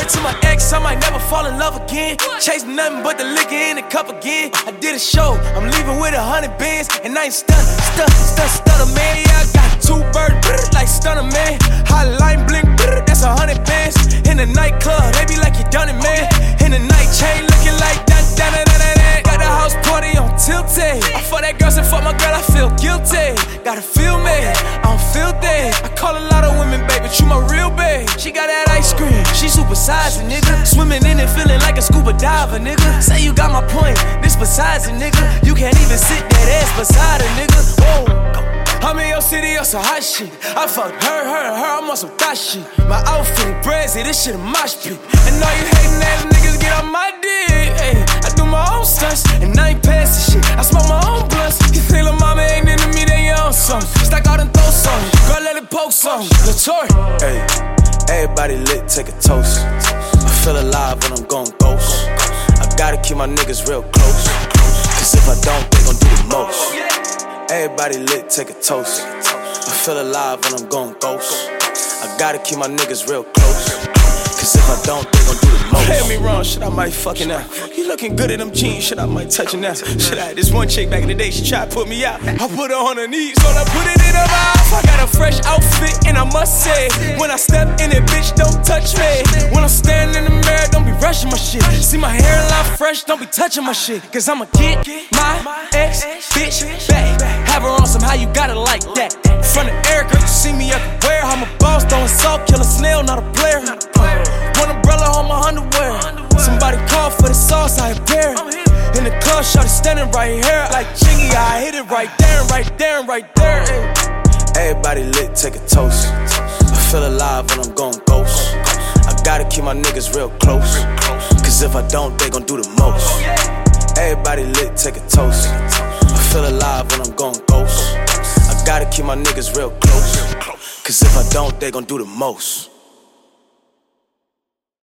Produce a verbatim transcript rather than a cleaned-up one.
to my ex, I might never fall in love again. Chasing nothing but the liquor in the cup again. I did a show, I'm leaving with a hundred bands. And I ain't stun, stun, stun, stunner, man. Yeah, I got two birds, like stunner, man. Hotline blink, that's a hundred bands. In the nightclub, they be like you done it, man. In the night chain, looking like that, that, that, that, that. Got the house party on tilted. I fuck that girl, so fuck my girl, I feel guilty. Gotta feel me, I don't feel that. I call a lot of women, baby, you my real babe. She got that ice cream, she super sizing, nigga. Swimming in it, feeling like a scuba diver, nigga. Say you got my point, this besides it, nigga. You can't even sit that ass beside a nigga. Whoa. I'm in your city on some hot shit. I fucked her, her, her, I'm on some thot shit. My outfit brazy, this shit a mosh pit. And all you hating ass niggas get on my dick. Ay, I do my own stunts, and I ain't passing shit. I smoke my own blunts. You think lil' mama ain't into me, they on something. Stack out and throw something, girl let it poke something. Latour. Hey, everybody lit, take a toast. I feel alive when I'm going ghost. I gotta keep my niggas real close, cause if I don't, they gon' do the most. Everybody lit, take a toast. I feel alive when I'm going ghost. I gotta keep my niggas real close, cause if I don't, they gon' do the most. Play me wrong, shit, I might fucking out. You looking good in them jeans, shit, I might touch it now. Shit, I had this one chick back in the day, she tried to put me out. I put her on her knees, so I put it in her mouth. I got a fresh outfit, and I must say, when I step in it, bitch, don't touch me. When I'm standing in the mirror, don't be rushing my shit. See my hairline fresh, don't be touching my shit. Cause I'ma get my ex bitch back. Have her on somehow, you got it like that. From the air, girl, you see me everywhere. I'm a boss, throwing salt, kill a snail, not a player. One umbrella on my underwear. Somebody call for the sauce, I appear. In the club, shawty standing right here. Like Chingy, I hit it right there, and right there, and right there. Ay. Everybody lit, take a toast. I feel alive when I'm going ghost. I gotta keep my niggas real close, cause if I don't, they gon' do the most. Everybody lit, take a toast. I feel alive when I'm going ghost. I gotta keep my niggas real close, cause if I don't, they gon' do the most.